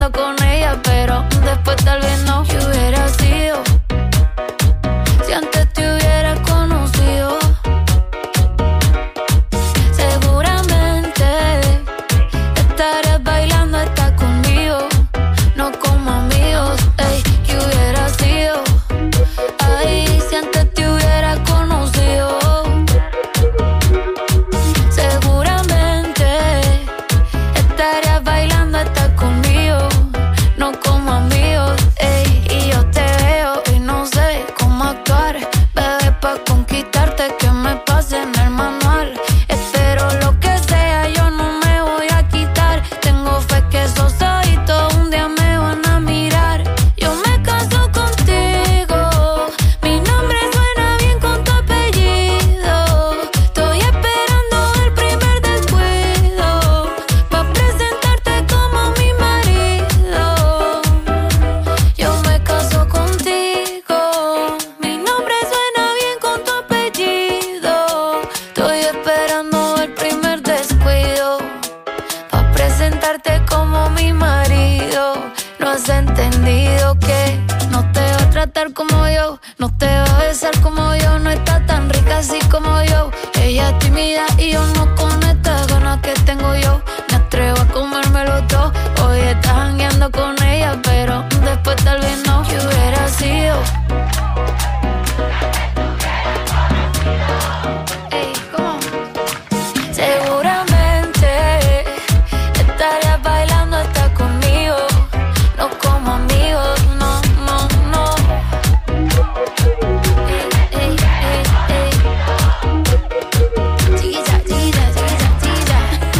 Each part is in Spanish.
con ella, pero después tal vez no. ¿Qué hubiera sido si antes te hubiera conocido? Seguramente estarías bailando hasta conmigo, no como amigos. Ey, ¿qué hubiera sido? Ay, si antes te hubiera conocido. Seguramente estarías bailando hasta conmigo, no como amigos. Ey, y yo te veo y no sé cómo actuar, bebé, pa' conquistarte, que me pase en el manual. Espero lo que sea, yo no me voy a quitar. Tengo fe que esos ojitos un día me van a mirar. Yo me caso contigo, mi nombre suena bien con tu apellido. Estoy esperando el primer descuido pa' presentarte como mi marido. Yo me caso contigo, mi nombre suena bien con tu apellido. Estoy esperando el primer descuido pa' presentarte como mi marido. No has entendido que no te va a tratar como yo, no te va a besar como yo, no está tan rica así como yo. Ella es tímida y yo no con estas ganas que tengo yo. Me atrevo a comérmelo todo. Hoy estás jangueando con ella, pero después tal vez no. ¿Qué hubiera sido? Ey, ¿cómo? Seguramente estarías bailando hasta conmigo, no como amigos, no, no, no. Ey, ey, ey, ey. Chiquilla, chiquilla, chiquilla, chiquilla.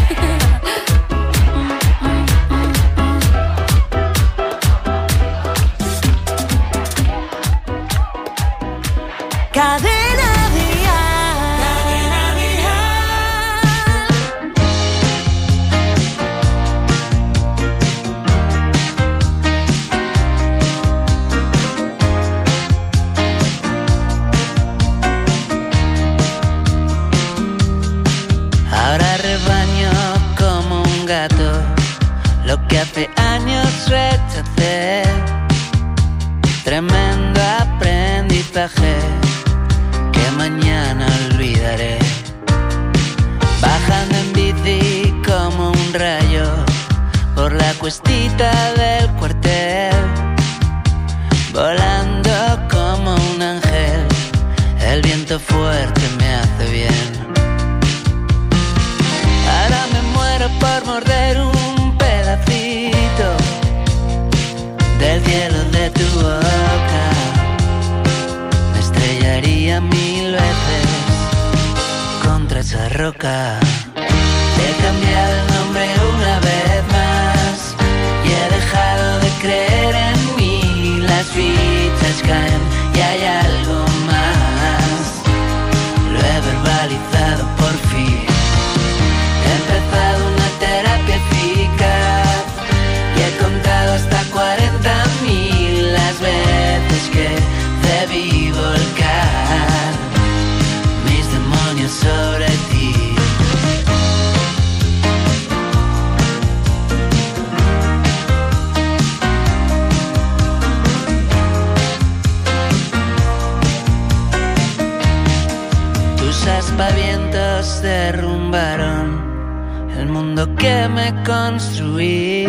Cadena Dial. Cadena Ahora rebaño como un gato lo que hace años rechacé. Tremendo aprendizaje que mañana olvidaré. Bajando en bici como un rayo por la cuestita del cuartel. Volando como un ángel, el viento fuerte me hace bien. Ahora me muero por morder un pedacito del cielo de tu boca. Me estrellaría 1000 veces contra esa roca. He cambiado el nombre una vez más y he dejado de creer en mí. Las fichas caen y hay algo más. Lo he verbalizado por fin. He empezado una terapia eficaz y he contado hasta 40.000 las veces que debí volcar mis demonios sobre ti. Tus aspavientos derrumbaron el mundo que me construí.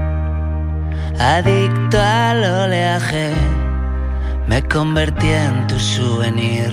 Adicto al oleaje, me convertí en tu souvenir.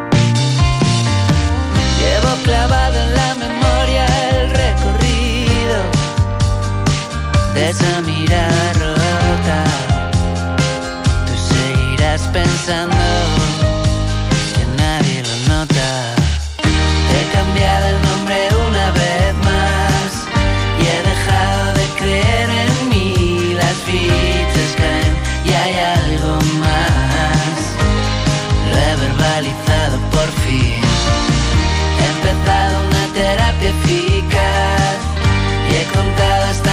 Llevo clavado en la memoria el recorrido de esa mirada rota. Tú seguirás pensando que nadie lo nota. He cambiado el nombre una vez más y he dejado de creer en mí. Las fichas caen y hay algo más. Lo he verbalizado por fin. He empezado una terapia eficaz y he contado hasta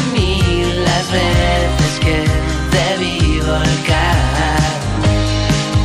40.000 las veces que debí volcar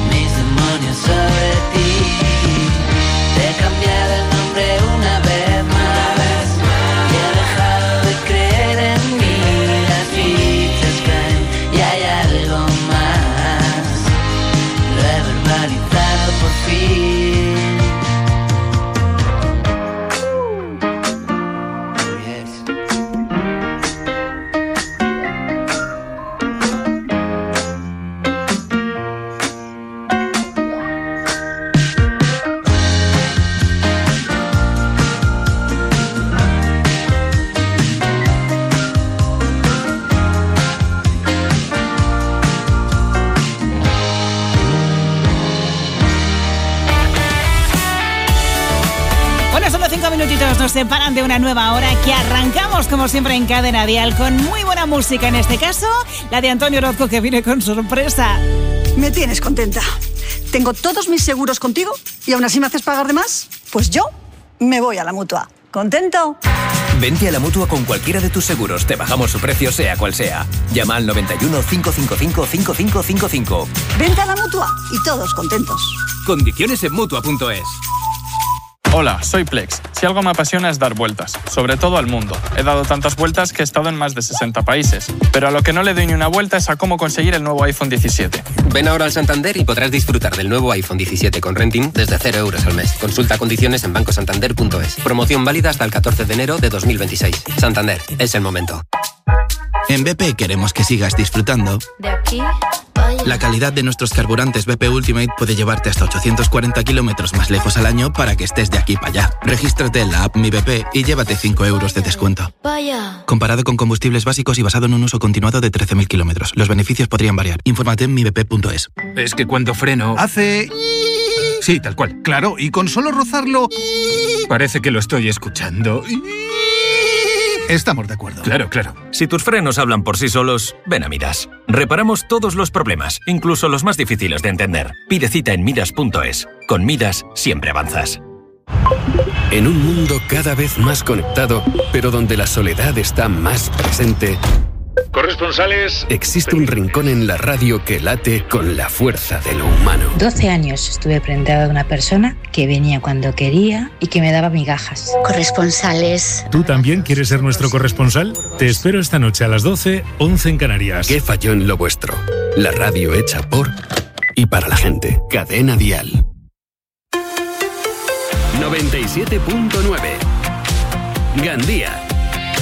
minutitos nos separan de una nueva hora que arrancamos como siempre en Cadena Dial con muy buena música, en este caso la de Antonio Orozco, que viene con sorpresa. Me tienes contenta. Tengo todos mis seguros contigo y aún así me haces pagar de más. Pues yo me voy a la Mutua. ¿Contento? Vente a la Mutua con cualquiera de tus seguros. Te bajamos su precio sea cual sea. Llama al 91 555 5555. Vente a la Mutua y todos contentos. Condiciones en Mutua.es. Hola, soy Plex. Si algo me apasiona es dar vueltas, sobre todo al mundo. He dado tantas vueltas que he estado en más de 60 países. Pero a lo que no le doy ni una vuelta es a cómo conseguir el nuevo iPhone 17. Ven ahora al Santander y podrás disfrutar del nuevo iPhone 17 con renting desde 0 euros al mes. Consulta condiciones en bancosantander.es. Promoción válida hasta el 14 de enero de 2026. Santander, es el momento. En BP queremos que sigas disfrutando. De aquí para allá. La calidad de nuestros carburantes BP Ultimate puede llevarte hasta 840 kilómetros más lejos al año para que estés de aquí para allá. Regístrate en la app Mi BP y llévate 5 euros de descuento. Vaya. Comparado con combustibles básicos y basado en un uso continuado de 13.000 kilómetros. Los beneficios podrían variar. Infórmate en mibp.es. Es que cuando freno... Hace... Sí, tal cual. Claro, y con solo rozarlo... Parece que lo estoy escuchando. Estamos de acuerdo. Claro, claro. Si tus frenos hablan por sí solos, ven a Midas. Reparamos todos los problemas, incluso los más difíciles de entender. Pide cita en Midas.es. Con Midas siempre avanzas. En un mundo cada vez más conectado, pero donde la soledad está más presente... Corresponsales... Existe un rincón en la radio que late con la fuerza de lo humano. 12 años estuve prendada de una persona que venía cuando quería y que me daba migajas. Corresponsales. ¿Tú también quieres ser nuestro corresponsal? Te espero esta noche a las 12, 11 en Canarias. ¿Qué falló en lo vuestro? La radio hecha por y para la gente. Cadena Dial. 97.9 Gandía.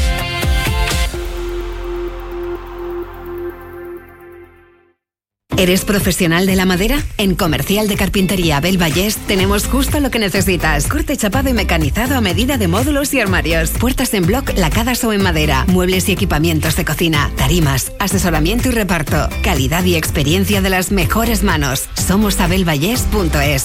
¿Eres profesional de la madera? En Comercial de Carpintería Abel Vallés tenemos justo lo que necesitas. Corte, chapado y mecanizado a medida de módulos y armarios. Puertas en bloc, lacadas o en madera. Muebles y equipamientos de cocina. Tarimas, asesoramiento y reparto. Calidad y experiencia de las mejores manos. Somos abelvallés.es.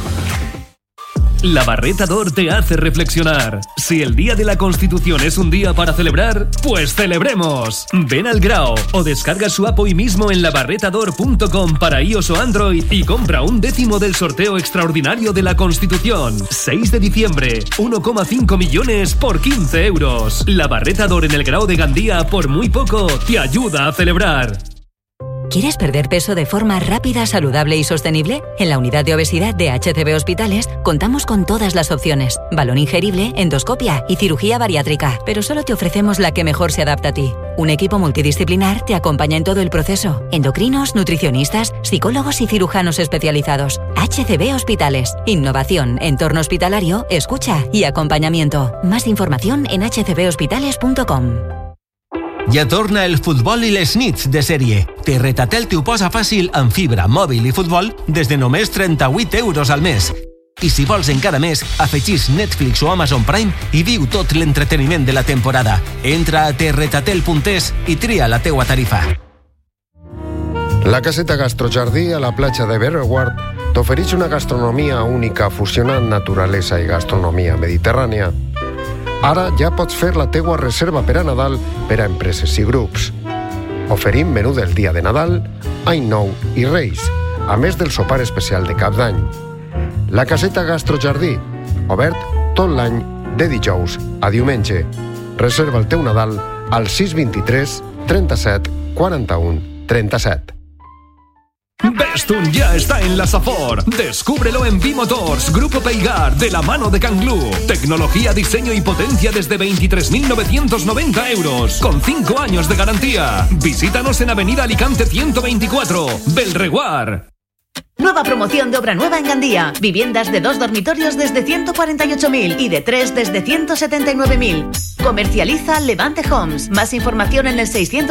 La Barreta d'Or te hace reflexionar. Si el Día de la Constitución es un día para celebrar, pues celebremos. Ven al Grao o descarga su app hoy mismo en labarretador.com para iOS o Android y compra 1/10 del sorteo extraordinario de la Constitución. 6 de diciembre, 1,5 millones por 15 euros. La Barreta d'Or en el Grao de Gandía, por muy poco, te ayuda a celebrar. ¿Quieres perder peso de forma rápida, saludable y sostenible? En la unidad de obesidad de HCB Hospitales contamos con todas las opciones. Balón ingerible, endoscopia y cirugía bariátrica. Pero solo te ofrecemos la que mejor se adapta a ti. Un equipo multidisciplinar te acompaña en todo el proceso. Endocrinos, nutricionistas, psicólogos y cirujanos especializados. HCB Hospitales. Innovación, entorno hospitalario, escucha y acompañamiento. Más información en hcbhospitales.com. Ja torna el futbol i les nits de sèrie. Terretatel t'ho posa fàcil amb fibra, mòbil i futbol des de només 38 euros al mes. I si vols encara més, afegís Netflix o Amazon Prime i viu tot l'entreteniment de la temporada. Entra a terretatel.es i tria la teua tarifa. La caseta Gastrojardí a la platja de Berreward t'ofereix una gastronomia única fusionant naturalesa i gastronomia mediterrània. Ara ja pots fer la teua reserva per a Nadal per a empreses i grups. Oferim menú del dia de Nadal, Any Nou i Reis, a més del sopar especial de Cap d'Any. La caseta Gastrojardí, obert tot l'any de dijous a diumenge. Reserva el teu Nadal al 623 37 41 37. Bestun ya está en la Safor. Descúbrelo en Bimotors, Grupo Peigar, de la mano de Canglú. Tecnología, diseño y potencia desde 23.990 euros, con 5 años de garantía. Visítanos en Avenida Alicante 124, Belreguard. Nueva promoción de obra nueva en Gandía. Viviendas de 2 dormitorios desde 148.000 y de 3 desde 179.000. Comercializa Levante Homes. Más información en el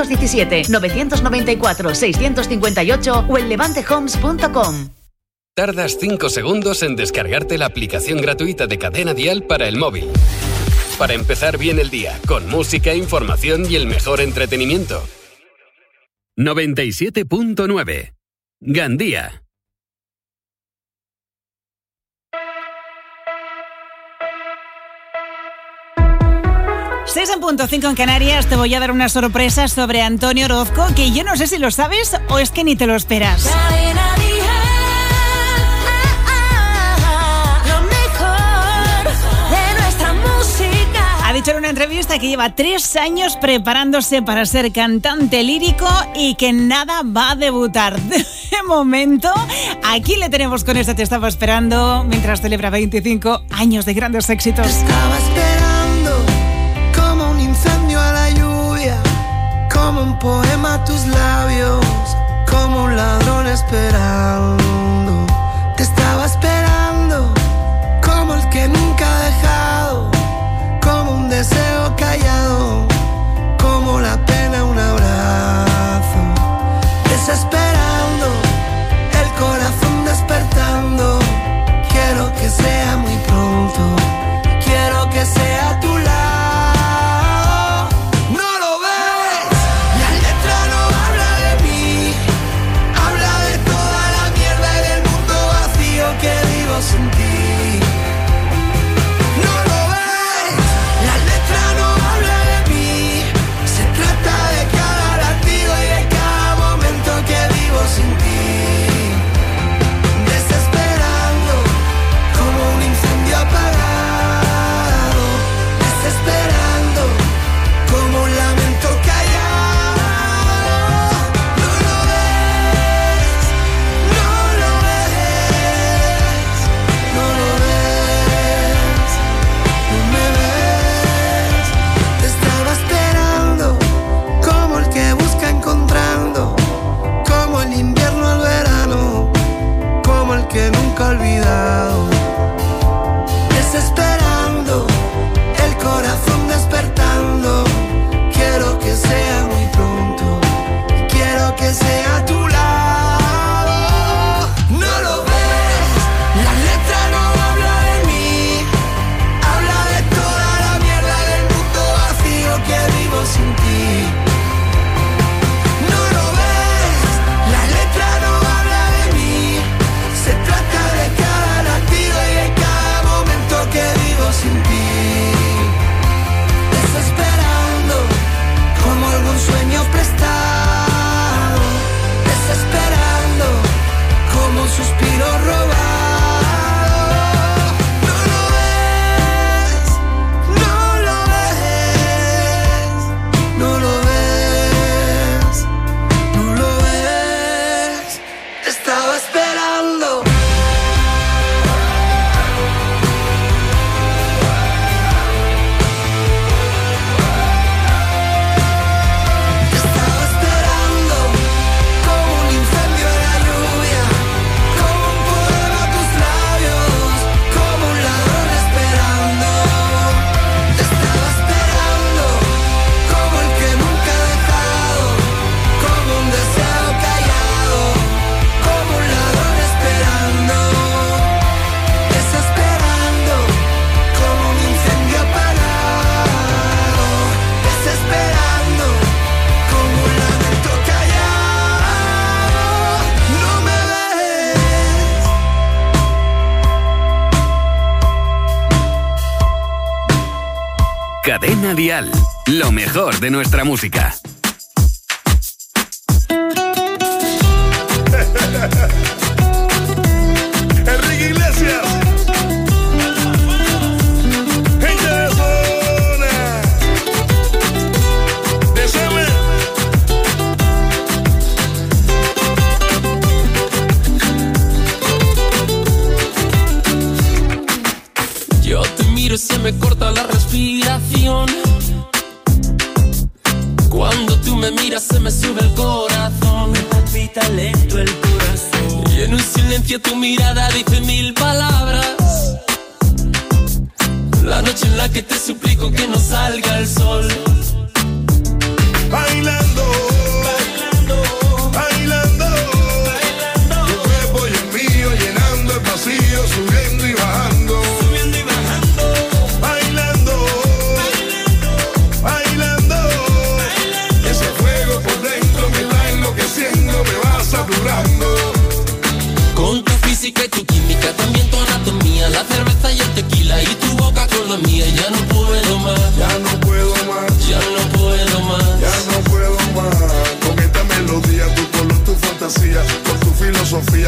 617-994-658 o en levantehomes.com. Tardas 5 segundos en descargarte la aplicación gratuita de Cadena Dial para el móvil. Para empezar bien el día, con música, información y el mejor entretenimiento. 97.9 Gandía. 6:05 en Canarias. Te voy a dar una sorpresa sobre Antonio Orozco, que yo no sé si lo sabes o es que ni te lo esperas. Lo mejor de nuestra música. Ha dicho en una entrevista que lleva 3 años preparándose para ser cantante lírico y que nada va a debutar. De momento, aquí le tenemos con este Te Estaba Esperando, mientras celebra 25 años de grandes éxitos. Te estaba esperando como un incendio a la lluvia, como un poema a tus labios, como un ladrón esperando. Te estaba esperando como el que nunca ha dejado, como un deseo callado, como la pena un abrazo. Desesperando, el corazón despertando. Quiero que sea muy pronto, quiero que sea a tu lado. No lo ves, la letra no habla de mí, habla de toda la mierda y del mundo vacío que vivo sin ti. No lo ves, la letra no habla de mí, se trata de cada latido y de cada momento que vivo sin ti. Desesperando como un incendio apagado, desesperando como un lamento callado. No lo ves, no lo ves, no lo ves, no me ves. Te estaba esperando como el que busca encontrando, como el invierno al verano, como el que nunca ha olvidado. Desesperando, el corazón despertando. Quiero que sea muy pronto, quiero que sea a tu lado. No lo ves, la letra no habla de mí, habla de toda la mierda del mundo vacío que vivo sin ti. No lo ves, la letra no habla de mí, se trata de cada latido y de cada momento que vivo sin ti. Desesperando como algún sueño prestado, desesperando como un suspiro robado. No lo ves, no lo ves, no lo ves, no lo ves. Te estaba esperando. Te estaba esperando como un incendio en la lluvia, como un poema a tus labios, como un ladrón esperando. Te estaba esperando como el que nunca ha dejado, como un deseo callado, como un ladrón esperando. Desesperando como un incendio apagado, desesperando como un lamento callado. No me ves. Cadena Dial, lo mejor de nuestra música. Enrique Iglesias. Gente de zona. Desame. Yo te miro y se me corta la respiración. Cuando tú me miras se me sube el corazón. Me palpita lento el corazón. Y en un silencio tu mirada dice 1000 palabras. La noche en la que te suplico que no salga el sol. Bailando, bailando, bailando, bailando. Tu cuerpo y el mío llenando el vacío, subiendo y bajando. Subiendo y bajando. Bailando, bailando, bailando, bailando. Ese fuego por dentro me va enloqueciendo, me va saturando. Con tu física y tu química, también tu anatomía, la cerveza y el tequila y tu boca con la mía. Ya no puedo más, ya no puedo más.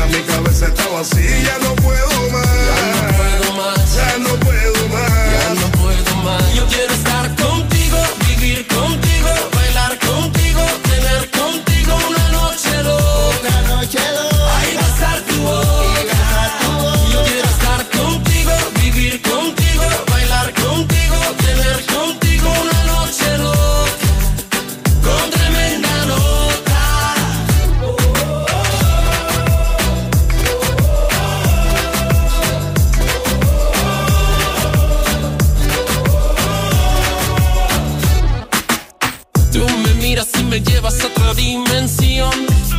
mi cabeza está vacía, no puedo más. Ya no puedo más. Yo quiero estar contigo, vivir contigo, bailar contigo, tener contigo una noche loca. Ahí va a estar tu boca. Yo quiero estar contigo, vivir contigo, bailar contigo, tener contigo una noche loca. Con tremenda nota. Tú me miras y me llevas a otra dimensión.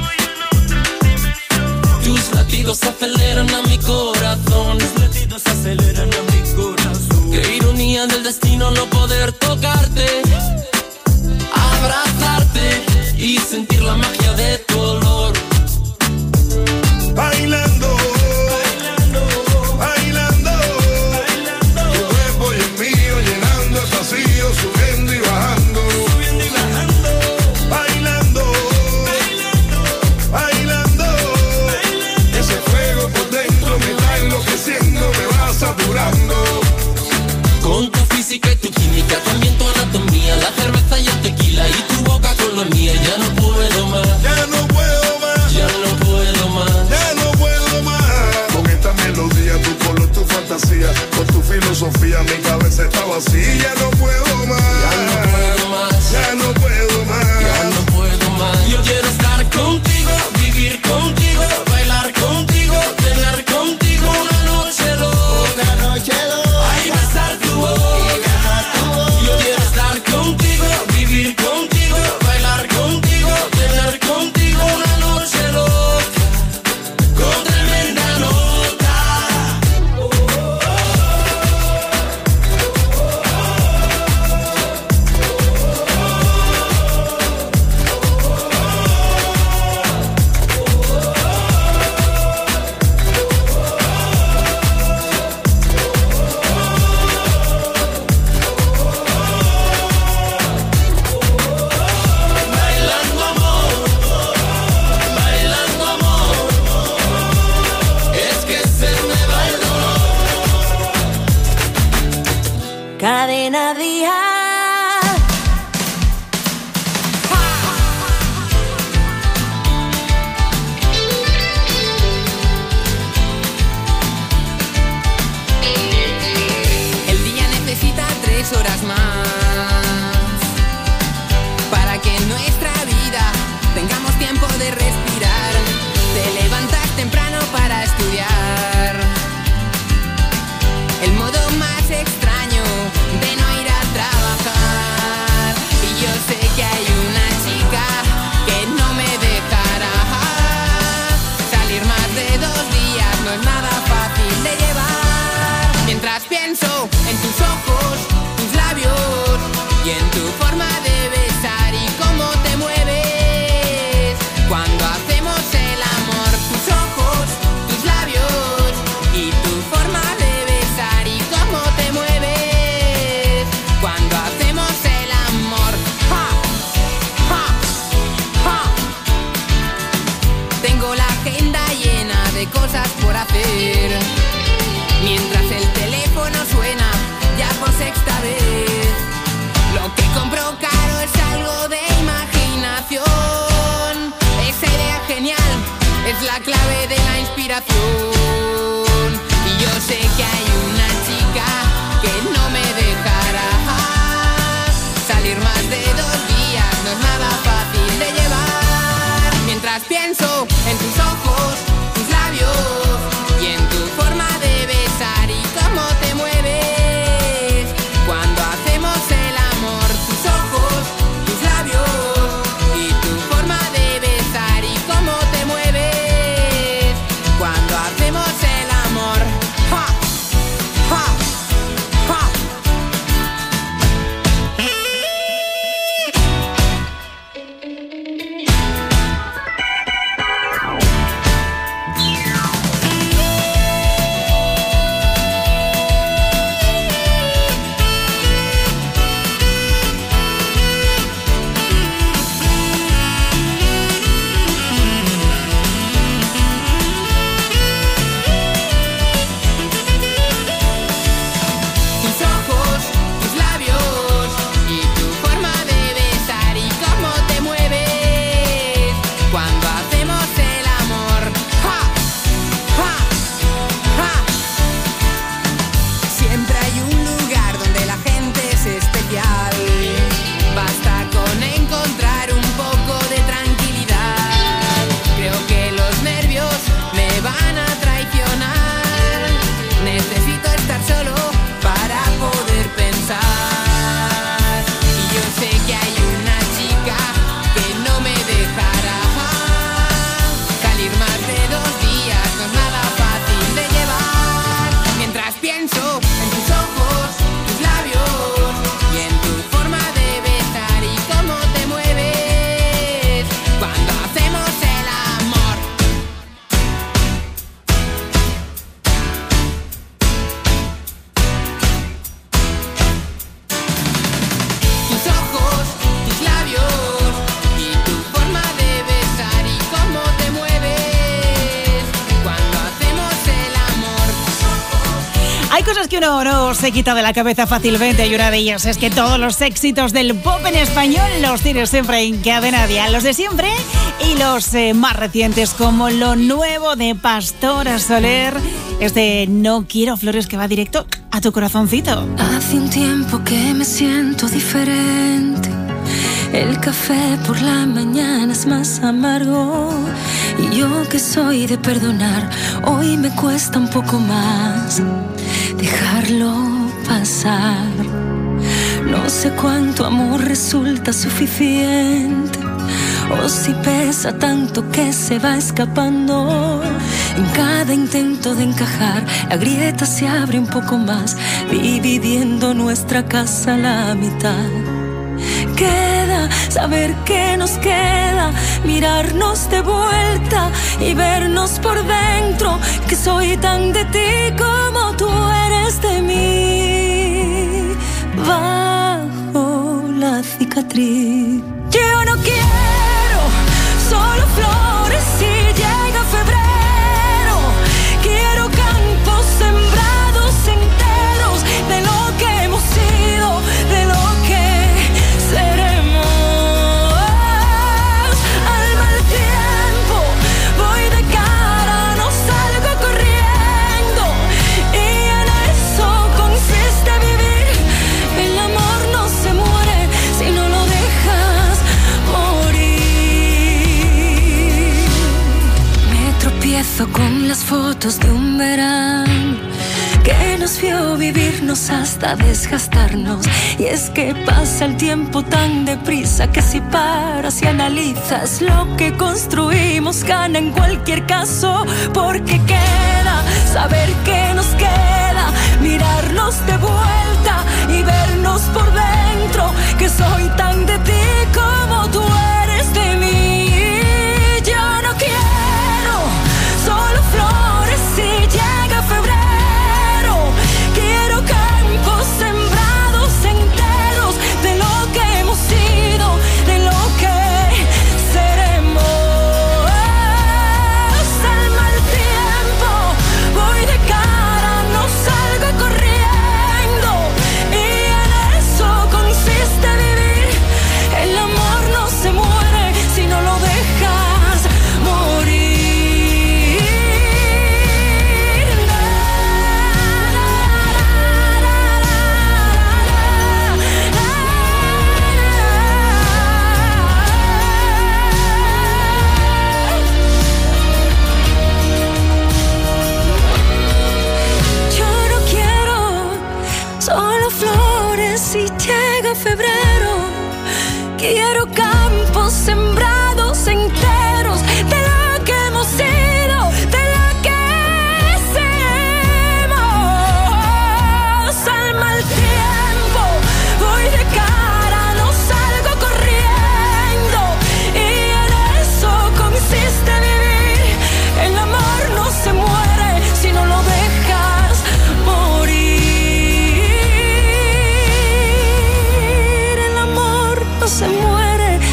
Tus latidos aceleran a mi corazón. Qué ironía del destino no poder tocarte, abrazarte y sentir la magia de tu olor. Bailando, bailando, tu cuerpo y el mío llenando el vacío, subiendo y bajando. Bailando, bailando, ese fuego por dentro me está enloqueciendo, me va saturando. Con tu física y tu química, también tu anatomía, la cerveza y el tequila y tu boca con la mía. Ya no puedo más, ya no puedo más, ya no puedo más, ya no puedo más. Con esta melodía, tu color, tu fantasía, con tu filosofía, mi cabeza está vacía. Ya no puedo más, ya no puedo más, ya no puedo más, ya no puedo más. Yo quiero estar contigo, vivir contigo, bailar contigo, tener contigo una noche loca. Ahí va a estar tu boca. Yo quiero estar contigo, vivir contigo, bailar contigo, tener contigo una noche loca. Con tremenda nota. Bailando amor, bailando amor, es que se me va el dolor. Cadena Dial. El día necesita 3 horas más para que en nuestra vida tengamos tiempo de respirar. Te levantas temprano para estudiar. El modo más extraño de no ir a trabajar. Y yo sé que hay una chica que no me dejará salir más de 2 días. No es nada fácil de llevar. Mientras pienso en tus ojos, tus labios y en tu forma de besar y cómo te mueves cuando hacemos el amor. Tus ojos, tus labios y tu forma de besar y cómo te mueves cuando hacemos el amor. ¡Ja! ¡Ja! ¡Ja! Tengo la agenda llena de cosas por hacer. Mientras el teléfono suena ya por 6ª vez. Lo que compro caro es algo de imaginación. Esa idea genial es la clave de la inspiración. Y yo sé que hay una chica que no me dejará salir más de 2 días. No es nada fácil de llevar. Mientras pienso en tus ojos, tus labios y en tu forma de besar y cómo te mueves cuando hacemos el amor. Tus ojos, tus labios y tu forma de besar y cómo te mueves cuando hacemos el amor. ¡Ja! ¡Ja! ¡Ja! que uno no se quita de la cabeza fácilmente y una de ellas es que todos los éxitos del pop en español los tienes siempre en Cadena Dial, los de siempre y los más recientes, como lo nuevo de Pastora Soler, No quiero flores, que va directo a tu corazoncito. Hace un tiempo que me siento diferente. El café por la mañana es más amargo. Y yo que soy de perdonar, hoy me cuesta un poco más dejarlo pasar. No sé cuánto amor resulta suficiente, o si pesa tanto que se va escapando. En cada intento de encajar, la grieta se abre un poco más, dividiendo nuestra casa a la mitad. Queda saber qué nos queda, mirarnos de vuelta y vernos por dentro, que soy tan de ti como tú eres de mí. Bajo la cicatriz, yo no quiero solo flores si llega febrero. Quiero campos sembrados enteros de lo que hemos sido, de lo que seremos. Al mal tiempo voy de cara, no salgo corriendo, y en eso consiste vivir. El amor no se muere si no lo dejas morir. Me tropiezo con las fotos de un verano que nos vio vivirnos hasta desgastarnos. Y es que pasa el tiempo tan deprisa que si paras y analizas lo que construimos, gana en cualquier caso. Porque queda saber que nos queda, mirarnos de vuelta y vernos por dentro, que soy tan de ti como tú eres de mí. Yo no quiero solo flores si llega febrero. Quiero campos sembrados enteros de lo que hemos sido, de lo que seremos. Al mal tiempo voy de cara, no salgo corriendo, y en eso consiste vivir. El amor no se muere si no lo dejas morir. Yo no quiero solo flores si llega febrero. Quiero campos sembrados enteros de lo que hemos sido, de lo que seremos. Al mal tiempo voy de cara, no salgo corriendo, y en eso consiste vivir. El amor no se muere si no lo dejas morir. El amor no se muere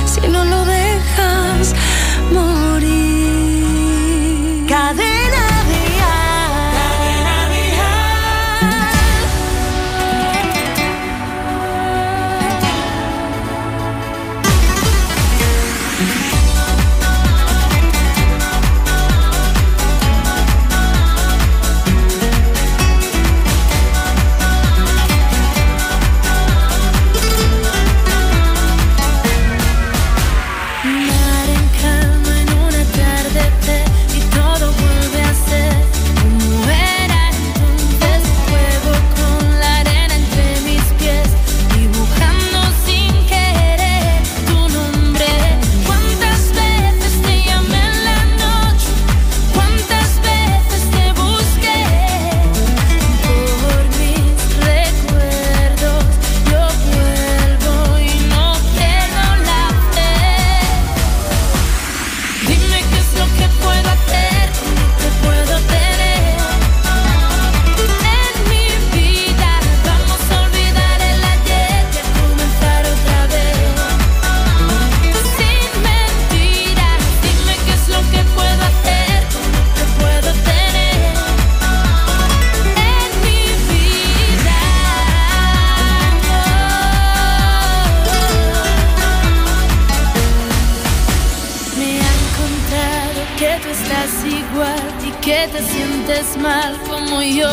que tú estás igual y que te sientes mal como yo.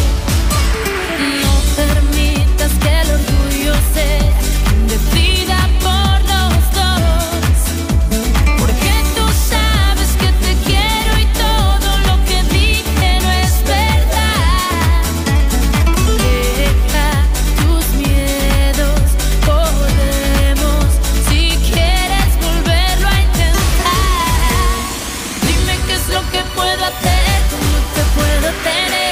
No permitas que el orgullo sea quien decida por los dos, porque tú sabes que te quiero y todo lo que dije no es verdad. Deja tus miedos, podemos, si quieres volverlo a intentar. Dime qué es lo que puedo hacer, cómo te puedo tener.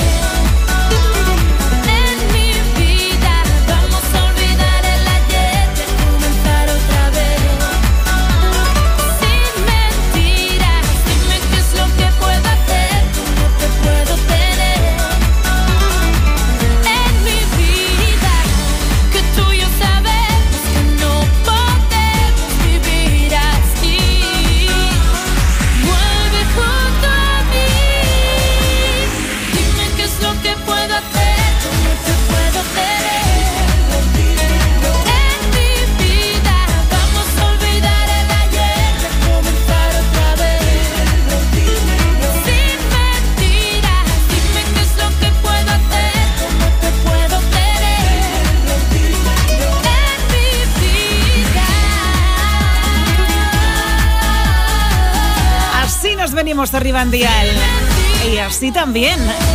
Venimos arriba en dial y así también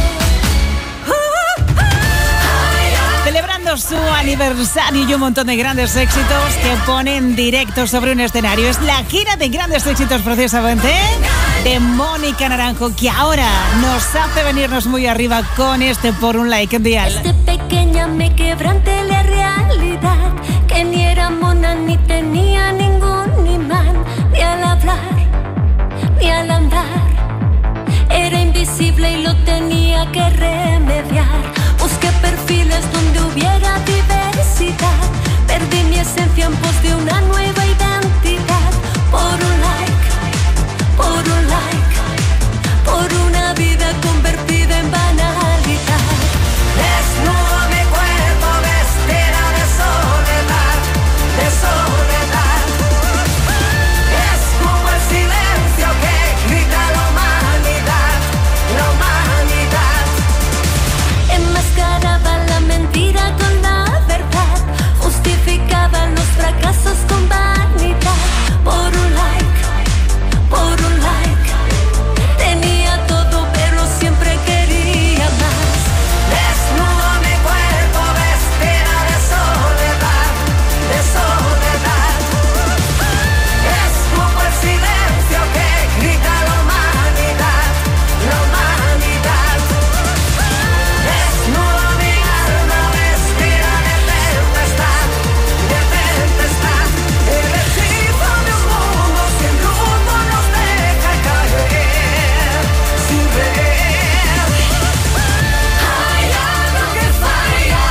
celebrando su aniversario y un montón de grandes éxitos que ponen directo sobre un escenario. Es la gira de grandes éxitos precisamente de Mónica Naranjo, que ahora nos hace venirnos muy arriba con este Por un Like en dial. Desde pequeña me quebranté la realidad, que ni era mona ni tenía ningún imán, ni al hablar ni al andar era invisible y lo tenía que remediar. Busqué perfiles donde hubiera diversidad, perdí mi esencia en pos de una nueva identidad. Por un like, por un like, por una vida convertida en banalidad. Desnudo mi cuerpo, vestida de soledad, de soledad. Es como el silencio que grita la humanidad, la humanidad. Enmascaraba la mentira con la verdad, justificaban los fracasos con vanidad. Por un like, por un like, tenía todo pero siempre quería más. Desnudo mi cuerpo, vestida de soledad, de soledad. Es como el silencio que grita la humanidad, la humanidad. Desnudo mi alma, vestida de tempestad, de tempestad. El hechizo de un mundo sin rumbo nos deja caer sin ver. Hay algo que falla,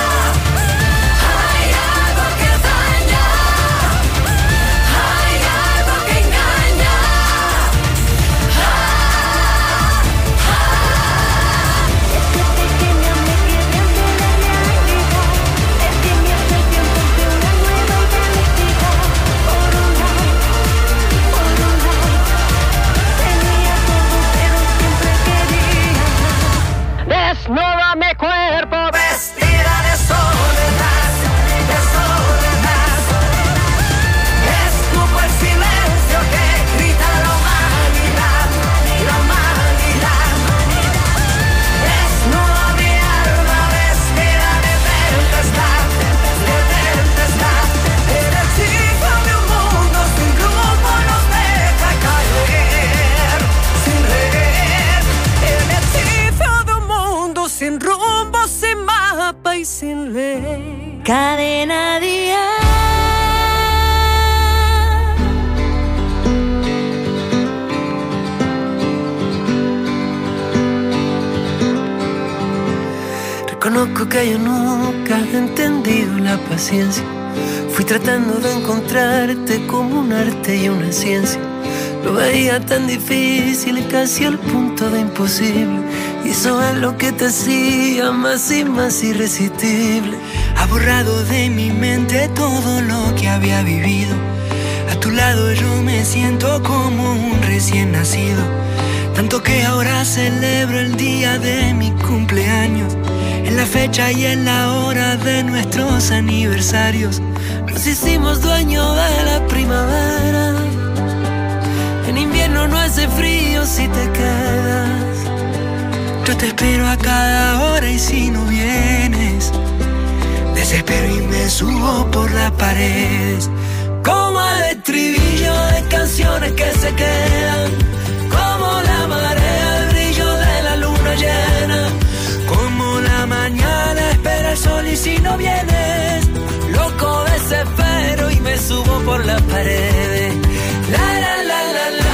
hay algo que daña, hay algo que engaña. Desde pequeña me quedé ante la realidad, perdí mi esencia en pos de una nueva identidad. Por un like, tenía todo pero siempre quería más. Desnuda mi cuerpo, vestida de soledad, de soledad. Es como el silencio que grita la humanidad, la humanidad. Desnudo mi alma, vestida de tempestad, de tempestad. El hechizo de un mundo sin rumbo nos deja caer sin red. El hechizo de un mundo sin rumbo, sin mapa y sin ley. Cadena Dial. Reconozco que yo nunca he entendido la paciencia. Fui tratando de encontrarte como un arte y una ciencia. Lo veía tan difícil, casi al punto de imposible. Y eso es lo que te hacía más y más irresistible. Ha borrado de mi mente todo lo que había vivido. A tu lado yo me siento como un recién nacido. día celebro el día de mi cumpleaños, en la fecha y en la hora de nuestros aniversarios. Nos hicimos dueños de la primavera. En invierno no hace frío si te quedas. Yo te espero a cada hora y si no vienes, desespero y me subo por las paredes. Como el estribillo de canciones que se quedan, como la marea, el brillo de la luna llena, como la mañana espera el sol y si no vienes, loco desespero y me subo por las paredes. La la la la la.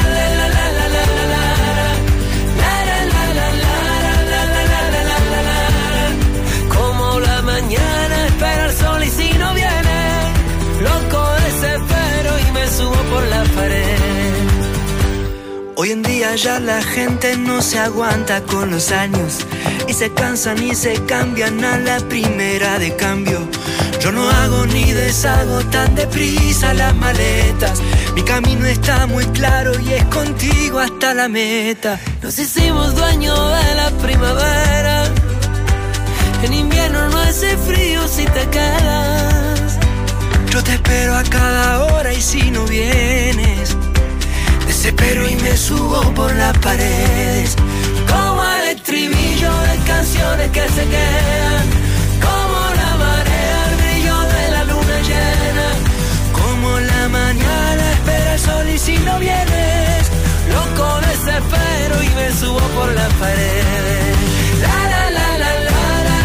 Mañana espera el sol y si no viene, loco desespero y me subo por la pared. Hoy en día ya la gente no se aguanta con los años y se cansan y se cambian a la primera de cambio. Yo no hago ni deshago tan deprisa las maletas. Mi camino está muy claro y es contigo hasta la meta. Nos hicimos dueños de la primavera. En invierno no hace frío si te quedas. Yo te espero a cada hora y si no vienes, desespero y me subo por las paredes. Como el estribillo de canciones que se quedan, como la marea, el brillo de la luna llena, como la mañana espera el sol y si no vienes, loco desespero y me subo por las paredes. La la la la la.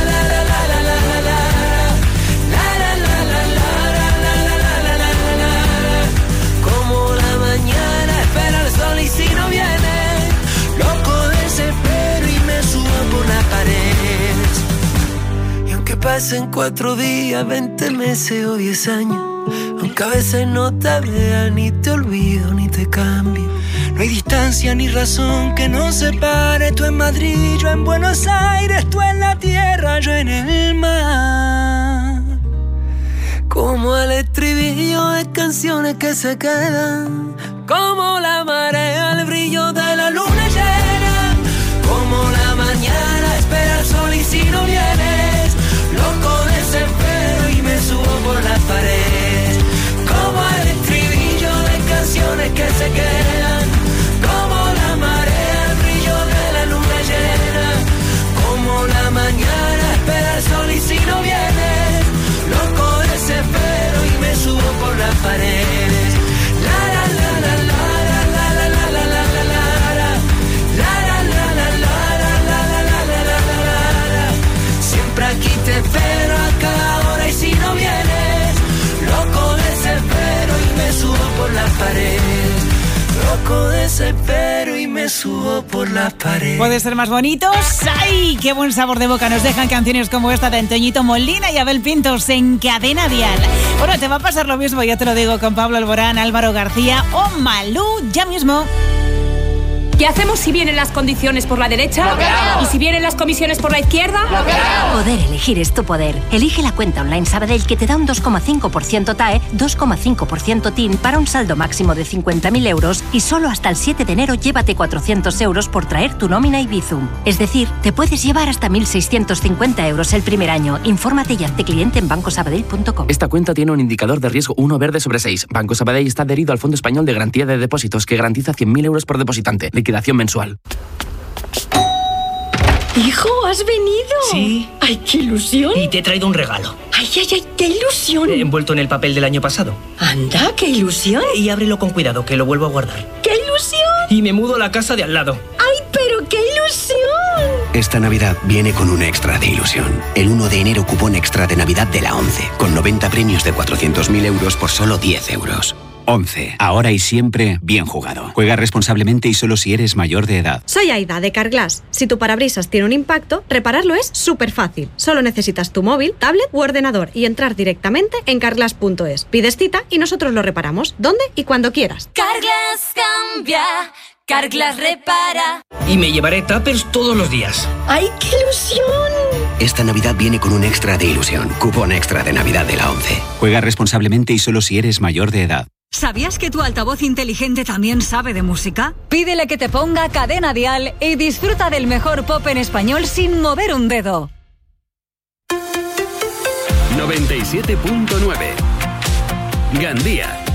Y si no viene, loco desespero y me subo por las paredes. Y aunque pasen 4 días, 20 meses o 10 años, aunque a veces no te vea, ni te olvido, ni te cambio, no hay distancia ni razón que nos separe. Tú en Madrid, yo en Buenos Aires, tú en la tierra, yo en el mar. Como el estribillo de canciones que se quedan, como la marea, el brillo de la luna llena, como la mañana espera el sol y si no vienes, loco desespero y me subo por las paredes. Como el estribillo de canciones que se quedan, como la marea, el brillo de la luna llena, como la mañana espera el sol y si no vienes, loco desespero y me subo por las paredes. La la la la la. Aquí te espero a cada hora y si no vienes, loco desespero y me subo por las paredes. Loco desespero y me subo por las paredes. ¿Puede ser más bonitos? ¡Ay! ¡Qué buen sabor de boca nos dejan canciones como esta de Antoñito Molina y Abel Pintos en Cadena Dial! Bueno, te va a pasar lo mismo, ya te lo digo, con Pablo Alborán, Álvaro García o Malú ya mismo. ¿Qué hacemos si vienen las condiciones por la derecha? ¿Y si vienen las comisiones por la izquierda? Poder elegir es tu poder. Elige la cuenta online Sabadell que te da un 2,5% TAE, 2,5% TIN para un saldo máximo de 50.000 euros y solo hasta el 7 de enero llévate 400 euros por traer tu nómina y Bizum. Es decir, te puedes llevar hasta 1.650 euros el primer año. Infórmate y hazte cliente en bancosabadell.com. Esta cuenta tiene un indicador de riesgo 1 verde sobre 6. Banco Sabadell está adherido al Fondo Español de Garantía de Depósitos que garantiza 100.000 euros por depositante. Liquidación mensual. Hijo, ¿has venido? Sí. ¡Ay, qué ilusión! Y te he traído un regalo. ¡Ay, ay, ay, qué ilusión! Envuelto en el papel del año pasado. ¡Anda, qué ilusión! Y ábrelo con cuidado, que lo vuelvo a guardar. ¡Qué ilusión! Y me mudo a la casa de al lado. ¡Ay, pero qué ilusión! Esta Navidad viene con un extra de ilusión. El 1 de enero cupón extra de Navidad de la ONCE, con 90 premios de 400.000 euros por solo 10 euros. 11. Ahora y siempre, bien jugado. Juega responsablemente y solo si eres mayor de edad. Soy Aida, de Carglass. Si tu parabrisas tiene un impacto, repararlo es súper fácil. Solo necesitas tu móvil, tablet u ordenador y entrar directamente en carglass.es. Pides cita y nosotros lo reparamos, donde y cuando quieras. Carglass cambia, Carglass repara. Y me llevaré tuppers todos los días. ¡Ay, qué ilusión! Esta Navidad viene con un extra de ilusión. Cupón extra de Navidad de la ONCE. Juega responsablemente y solo si eres mayor de edad. ¿Sabías que tu altavoz inteligente también sabe de música? Pídele que te ponga Cadena Dial y disfruta del mejor pop en español sin mover un dedo. 97.9 Gandía.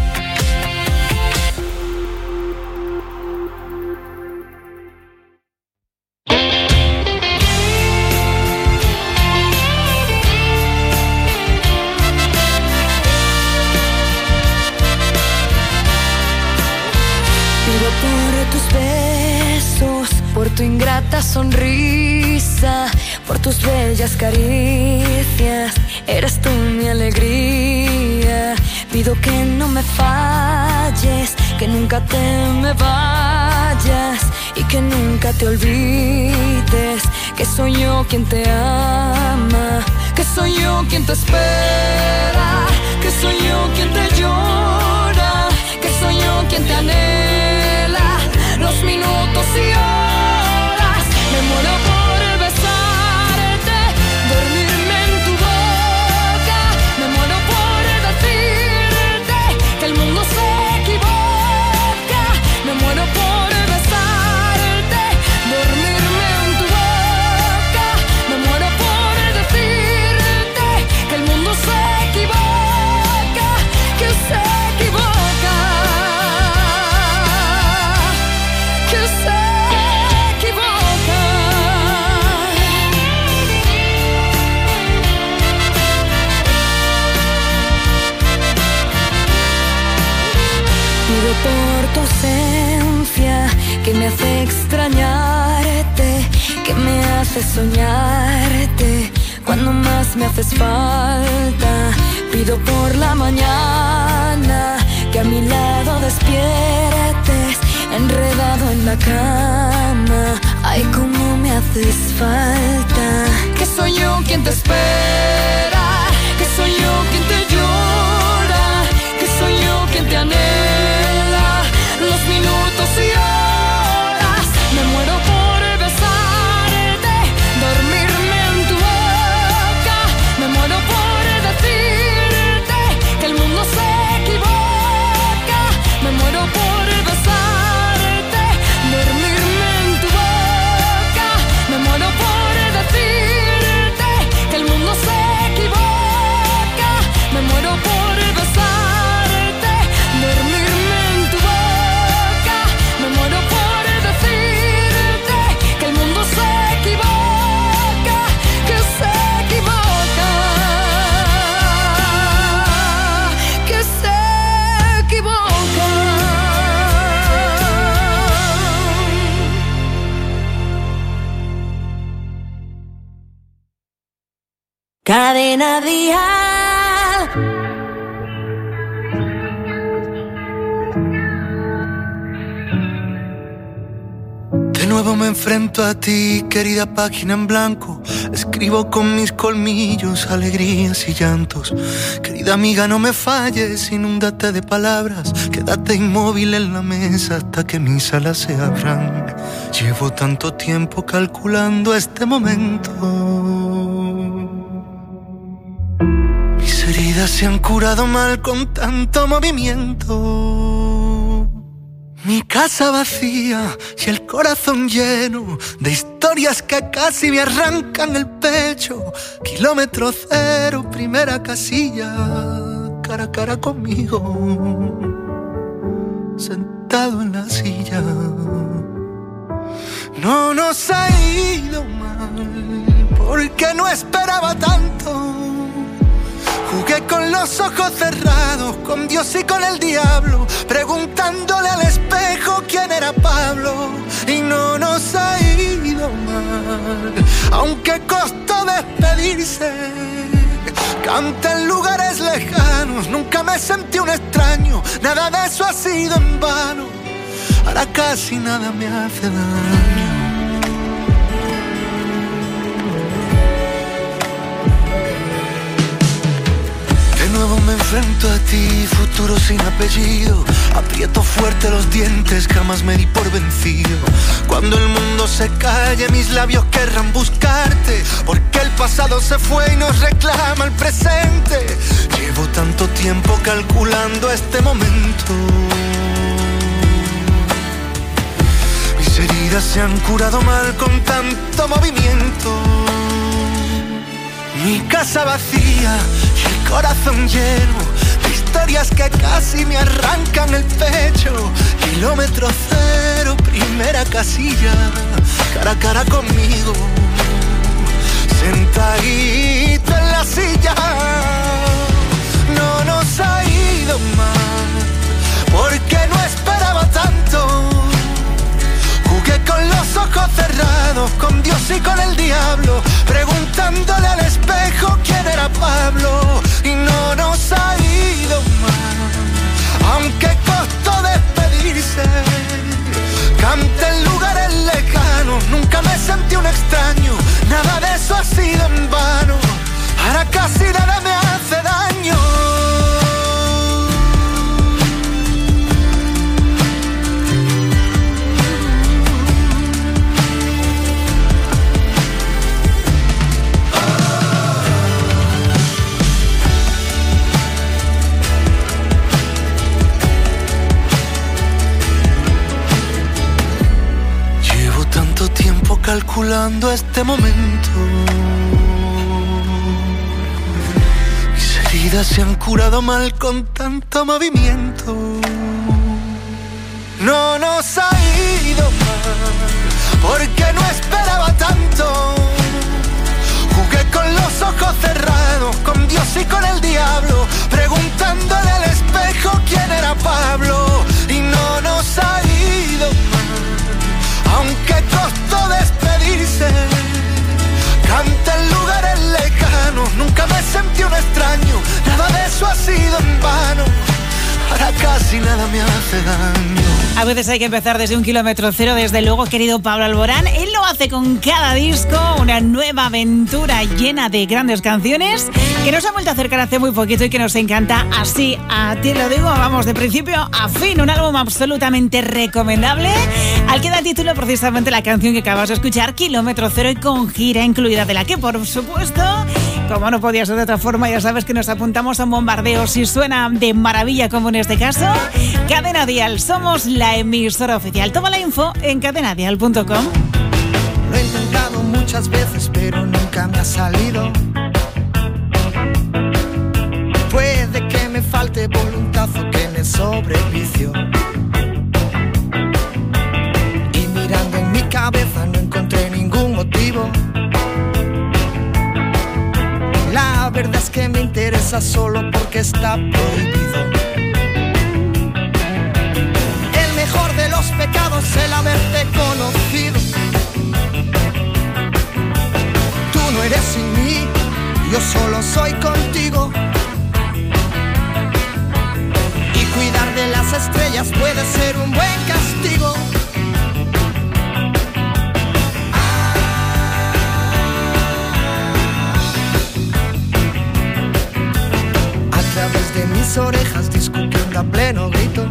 Por tu ingrata sonrisa, por tus bellas caricias, eres tú mi alegría. Pido que no me falles, que nunca te me vayas y que nunca te olvides que soy yo quien te ama, que soy yo quien te espera, que soy yo quien te llora, que soy yo quien te anhela los minutos y horas. Me muero por besarte, dormirme en tu boca. Me muero por decirte que el mundo se equivoca. Me muero por besarte, dormirme en tu boca. Me muero por decirte que el mundo se equivoca, que se equivoca, que se equivoca. Pido por tu ausencia, que me hace extrañarte, que me hace soñarte cuando más me haces falta. Pido por la mañana, que a mi lado despiertes, enredado en la cama. Ay, cómo me haces falta. Que soy yo quien te espera, que soy yo quien te llora, que soy yo quien te anhela los minutos y horas. Me muero por besarte, dormirme en tu boca. Me muero por decirte que el mundo se equivoca. Me muero por besarte, dormirme en tu boca. Me muero por decirte que el mundo se equivoca. Me muero por besarte, dormirme en tu boca. Me muero por decirte que el mundo se equivoca, que se equivoca, que se equivoca. Cadena Dial. De nuevo me enfrento a ti, querida página en blanco. Escribo con mis colmillos alegrías y llantos. Querida amiga, no me falles, inúndate de palabras. Quédate inmóvil en la mesa hasta que mis alas se abran. Llevo tanto tiempo calculando este momento. Mis heridas se han curado mal con tanto movimiento. Mi casa vacía y el corazón lleno de historias que casi me arrancan el pecho. Kilómetro cero, primera casilla, cara a cara conmigo, sentado en la silla. No nos ha ido mal, porque no esperaba tanto. Jugué con los ojos cerrados, con Dios y con el diablo, preguntándole al espejo quién era Pablo. Y no nos ha ido mal, aunque costó despedirse. Canté en lugares lejanos, nunca me sentí un extraño. Nada de eso ha sido en vano, ahora casi nada me hace daño. De nuevo me enfrento enfrento a ti, futuro sin apellido. Aprieto fuerte los dientes, jamás me di por vencido. Cuando el mundo se calle, mis labios querrán buscarte, porque el pasado se fue y nos reclama el presente. Llevo tanto tiempo calculando este momento. Mis heridas se han curado mal con tanto movimiento. Mi casa vacía y el corazón lleno de historias que casi me arrancan el pecho. Kilómetro cero, primera casilla, cara a cara conmigo, sentadito en la silla. No nos ha ido mal, porque no esperaba tanto. Jugué con los ojos cerrados, con Dios y con el diablo, preguntándole al espejo quién era Pablo. Y no nos ha ido mal, aunque costó despedirse. Canté en lugares lejanos, nunca me sentí un extraño. Nada de eso ha sido en vano, ahora casi nada me hace daño. Calculando este momento. Mis heridas se han curado mal con tanto movimiento. No nos ha ido mal, porque no esperaba tanto. Jugué con los ojos cerrados, con Dios y con el diablo, preguntándole al espejo quién era Pablo. Y no nos ha ido mal, aunque costó despedirse. Canté en lugares lejanos, nunca me sentí un extraño. Nada de eso ha sido en vano, ahora casi nada me hace daño. A veces hay que empezar desde un kilómetro cero, desde luego, querido Pablo Alborán. Él lo hace con cada disco, una nueva aventura llena de grandes canciones que nos ha vuelto a acercar hace muy poquito y que nos encanta. Así, a ti lo digo, vamos de principio a fin, un álbum absolutamente recomendable, al que da título precisamente la canción que acabas de escuchar, Kilómetro Cero, y con gira incluida, de la que, por supuesto, como no podía ser de otra forma, ya sabes que nos apuntamos a un bombardeo si suena de maravilla, como en este caso. Cadena Dial, somos la emisora oficial. Toma la info en cadenadial.com. Lo he intentado muchas veces, pero nunca me ha salido. Puede que me falte voluntad o que me sobrevicio. Y mirando en mi cabeza no encontré ningún motivo. La verdad es que me interesa solo porque está prohibido. El mejor de los pecados es el haberte conocido. Tú no eres sin mí, yo solo soy contigo. Y cuidar de las estrellas puede ser un buen castigo. A través de mis orejas discutiendo a pleno grito.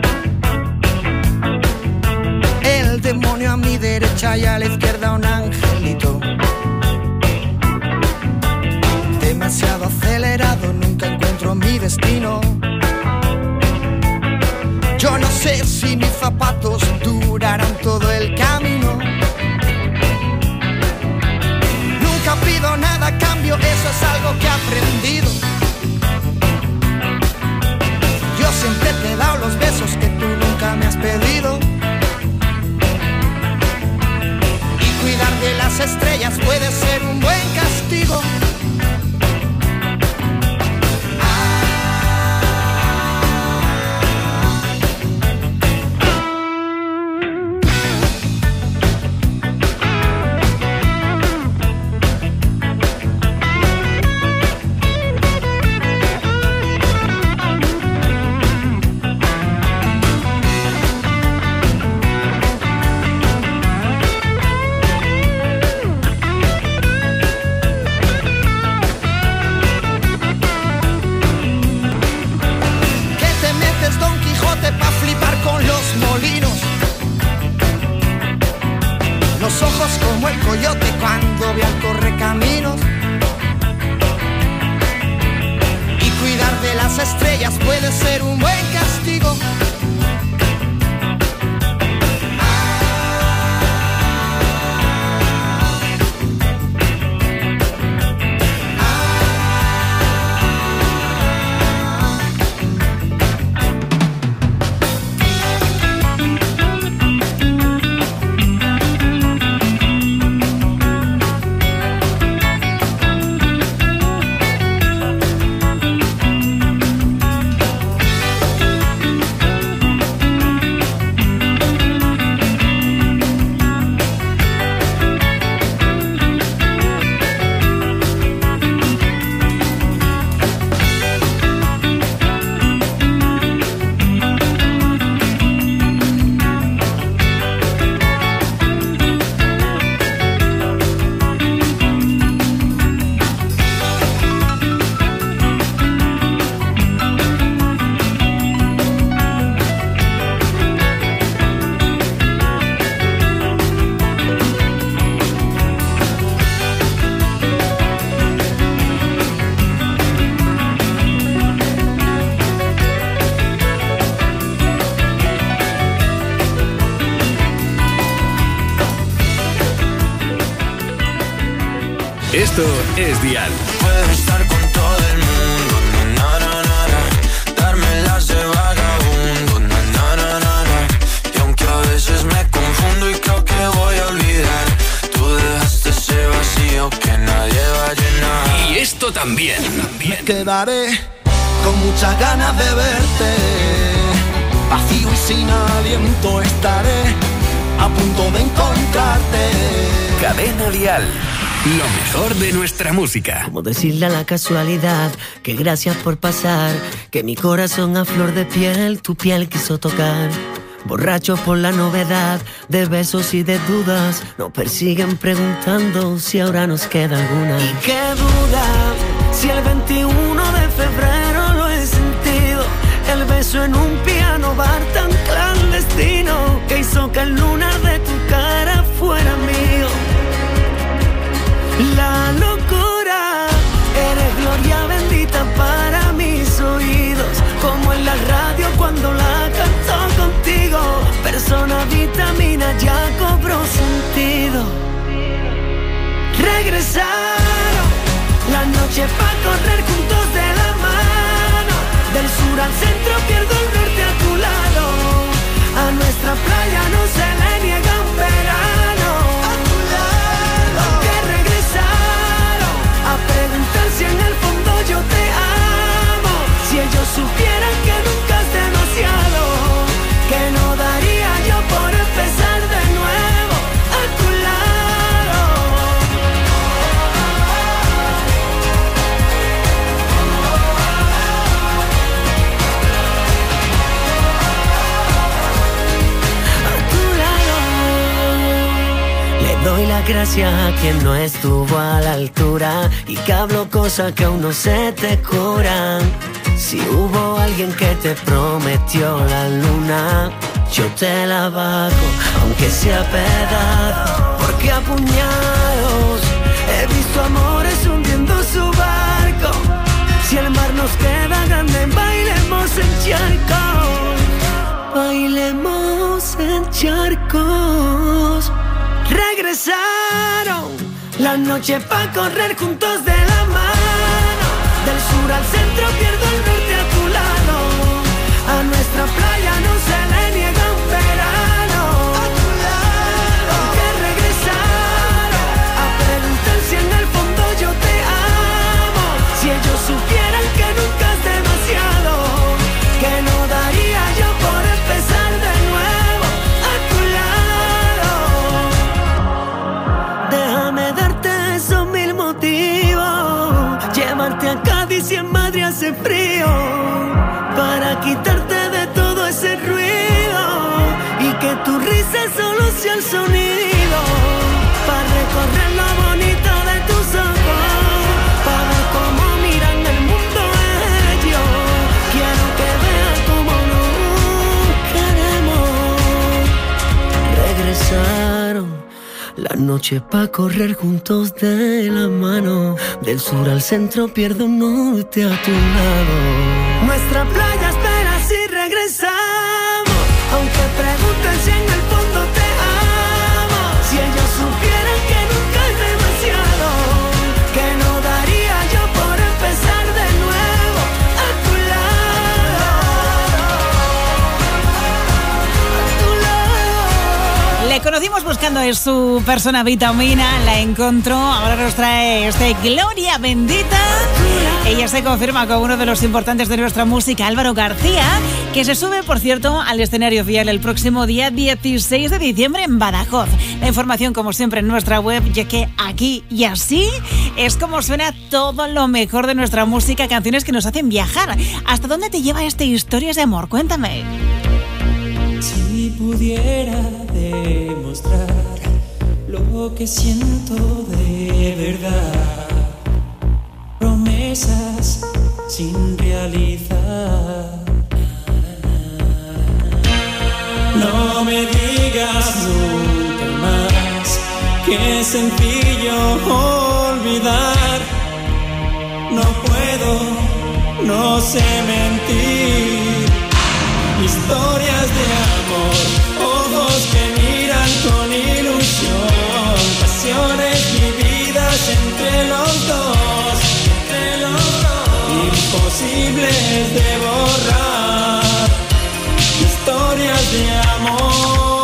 El demonio a mi derecha y a la izquierda un angelito. Demasiado acelerado, nunca encuentro mi destino. Yo no sé si mis zapatos durarán todo el camino. Nunca pido nada a cambio, eso es algo que he aprendido. Yo siempre te he dado los besos que tú nunca me has pedido. Y cuidar de las estrellas puede ser un buen castigo. el coyote cuando ve al correcaminos. Y cuidar de las estrellas puede ser un buen castigo. Esto es Dial. Puedo estar con todo el mundo, na, na, na, na. Dármelas de vagabundo, na, na, na, na, na. Y aunque a veces me confundo y creo que voy a olvidar, tú dejaste ese vacío que nadie va a llenar. Y esto también. Me quedaré con muchas ganas de verte. Vacío y sin aliento estaré a punto de encontrarte. Cadena Dial. Lo mejor de nuestra música. Como decirle a la casualidad que gracias por pasar, que mi corazón a flor de piel tu piel quiso tocar. Borrachos por la novedad de besos y de dudas, nos persiguen preguntando si ahora nos queda alguna. Y qué duda, si el 21 de febrero lo he sentido, el beso en un piano bar tan clandestino que hizo que el lunar de tu cara fuera mío. La locura, eres gloria bendita para mis oídos, como en la radio cuando la canto contigo. Persona vitamina ya cobró sentido. Regresaron la noche pa' correr juntos de la mano, del sur al centro pierdo el norte a tu lado. A nuestra playa no se le niega un verano. A tu lado. Que regresaron a preguntar si en el fondo yo te amo. Si ellos supieran que nunca es demasiado, que no daría yo por empezar de nuevo a tu lado. A tu lado. Le doy las gracias a quien no estuvo a la altura y que habló cosas que aún no se te curan. Si hubo alguien que te prometió la luna, yo te la bajo, aunque sea pedazos, porque a puñados he visto amores hundiendo su barco. Si el mar nos queda grande, bailemos en charcos, bailemos en charcos. Regresaron la noche pa' correr juntos de la mano, del sur al centro pierdo el norte a tu lado. A nuestra playa no se le niega un verano. A tu lado. Que regresaron a preguntar si en el fondo yo te amo. Si ellos supieran que nunca es demasiado, que no daría yo por empezar de nuevo a tu lado. Déjame darte esos 1000 motivos, llevarte a Cádiz y en Madrid hace frío, para quitarte de todo ese ruido y que tu risa solo sea el sonido, para recorrer lo bonito de tus ojos, para ver cómo miran el mundo ellos. Quiero que vean cómo nos queremos. Regresaron La noche pa' correr juntos de la mano. Del sur al centro pierdo norte a tu lado. Nuestra playa espera si regresamos. Aunque pregunten si en el fondo te amo. Si ellos supieran que nunca es demasiado, que no daría yo por empezar de nuevo a tu lado. A tu lado. Le conocimos buscando a su persona vitamina, la encontró, ahora nos trae Gloria Bendita. Ella se confirma como uno de los importantes de nuestra música, Álvaro García, que se sube, por cierto, al escenario oficial el próximo día 16 de diciembre en Badajoz. La información, como siempre, en nuestra web, ya que aquí y así es como suena todo lo mejor de nuestra música, canciones que nos hacen viajar. ¿Hasta dónde te lleva este Historias de Amor? Cuéntame. Si pudiera demostrar lo que siento de verdad, promesas sin realizar. No me digas nunca más que es sencillo olvidar. No puedo, no sé mentir. Historias de amor, ojos que miran con ilusión, pasiones vividas entre los dos, imposibles de borrar. Historias de amor.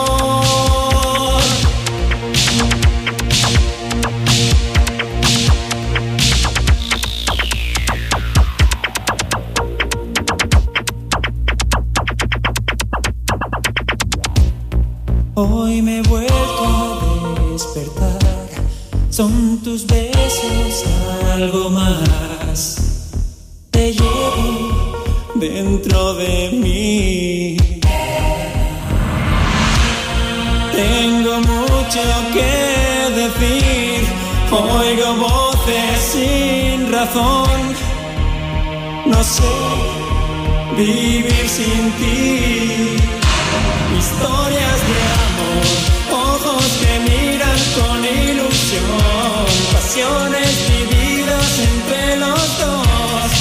Hoy me he vuelto a despertar, son tus besos algo más. Te llevo dentro de mí. Tengo mucho que decir, oigo voces sin razón. No sé vivir sin ti. Historias de amor, ojos que miran con ilusión, pasiones vividas entre los dos,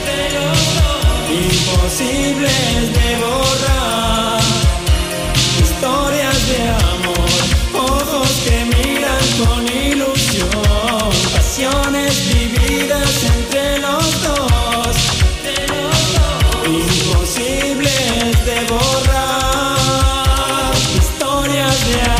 imposibles de borrar. Historias de amor, ojos que miran con ilusión, pasiones vividas entre los dos, imposibles de borrar. Historias de amor.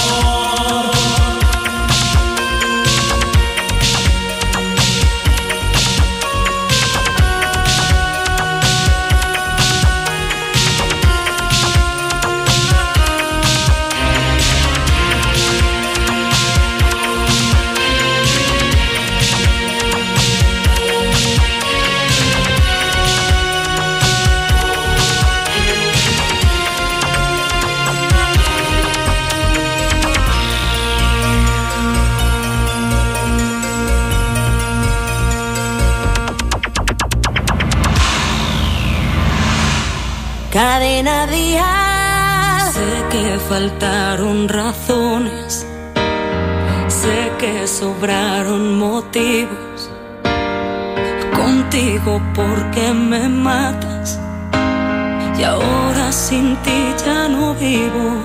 Cadena Dial. Sé que faltaron razones, sé que sobraron motivos. Contigo porque me matas y ahora sin ti ya no vivo.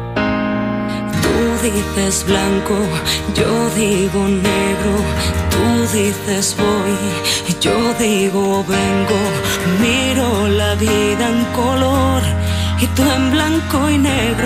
Tú dices blanco, yo digo negro. Tú dices voy, yo digo vengo. Miro la vida en color y tú en blanco y negro.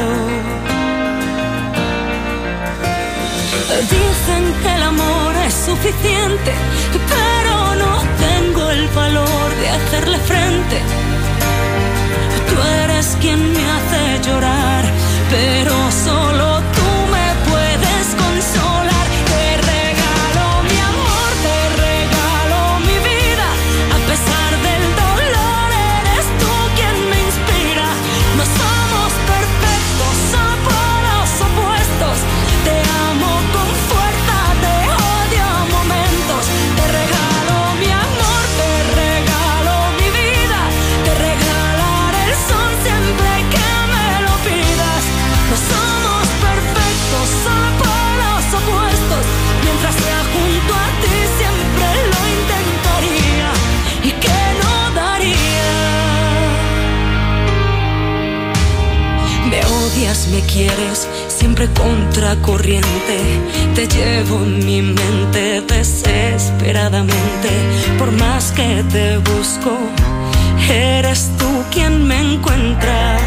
Dicen que el amor es suficiente, pero no tengo el valor de hacerle frente. Tú eres quien me hace llorar, pero solo tú me puedes consolar. Te regalo mi amor, te regalo mi vida. A pesar del dolor, eres tú quien me inspira. No somos perfectos, somos polos opuestos. Te amo con fuerza, te odio a momentos. Te regalo mi amor, te regalo mi vida. Te regalaré el sol siempre que me lo pidas. medias me quieres, siempre contracorriente. Te llevo en mi mente desesperadamente. Por más que te busco, eres tú quien me encuentra.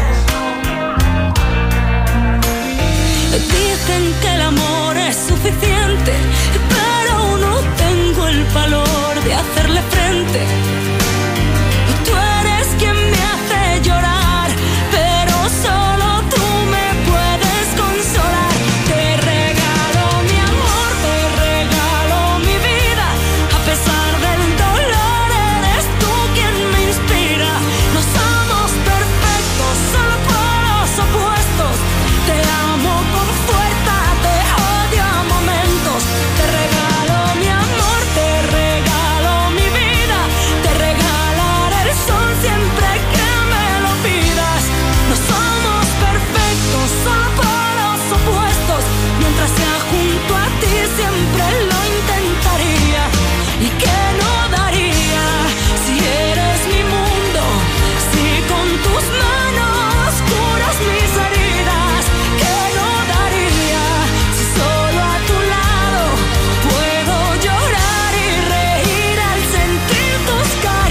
Dicen que el amor es suficiente, pero no tengo el valor de hacerle frente. Tú eres quien me hace llorar, pero solo tú me puedes consolar. Te regalo mi amor, te regalo mi vida. A pesar del dolor, eres tú quien me inspira. No somos perfectos, solo polos opuestos. Te amo con fuerza, te odio a momentos. Te regalo mi amor, te regalo mi vida. Te regalaré el sol siempre que me lo pidas. No somos perfectos, solo polos opuestos. Mientras sea junto a ti siempre lo intentaría. ¿Y qué no daría si eres mi mundo? Si con tus manos curas mis heridas. ¿Qué no daría si solo a tu lado puedo llorar y reír al sentir tus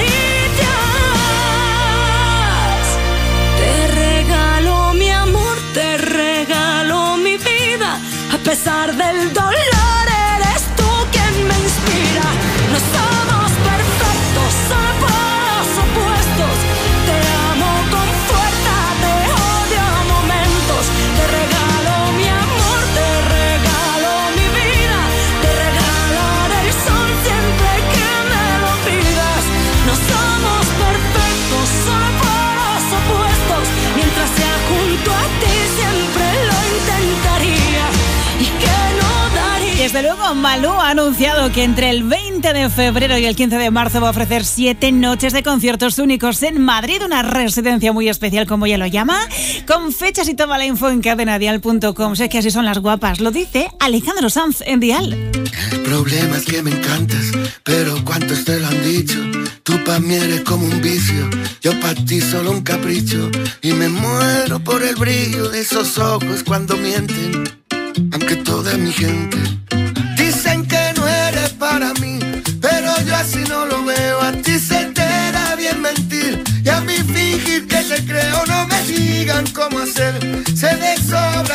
caricias? Te regalo mi amor, te regalo mi vida. A pesar del dolor, eres tú quien me inspira. No somos perfectos, solo polos opuestos. Te amo con fuerza, te odio a momentos. Te regalo mi amor, te regalo mi vida. Te regalaré el sol siempre que me lo pidas. No somos perfectos, solo polos opuestos. Mientras sea junto a ti siempre lo intentaría. ¿Y qué no daría? Desde luego, Malú ha anunciado que entre el 20 de febrero y el 15 de marzo va a ofrecer 7 noches de conciertos únicos en Madrid, una residencia muy especial, como ella lo llama, con fechas y toda la info en cadenadial.com. Sé que así son las guapas, lo dice Alejandro Sanz en Dial. El problema es que me encantas, pero ¿cuántos te lo han dicho? Tú pa' mí eres como un vicio, yo pa' ti solo un capricho. Y me muero por el brillo de esos ojos cuando mienten, aunque toda mi gente dicen que no eres para mí, pero yo así no lo veo. A ti se te da bien mentir y a mí fingir que te creo. No me digan cómo hacer, se de sobra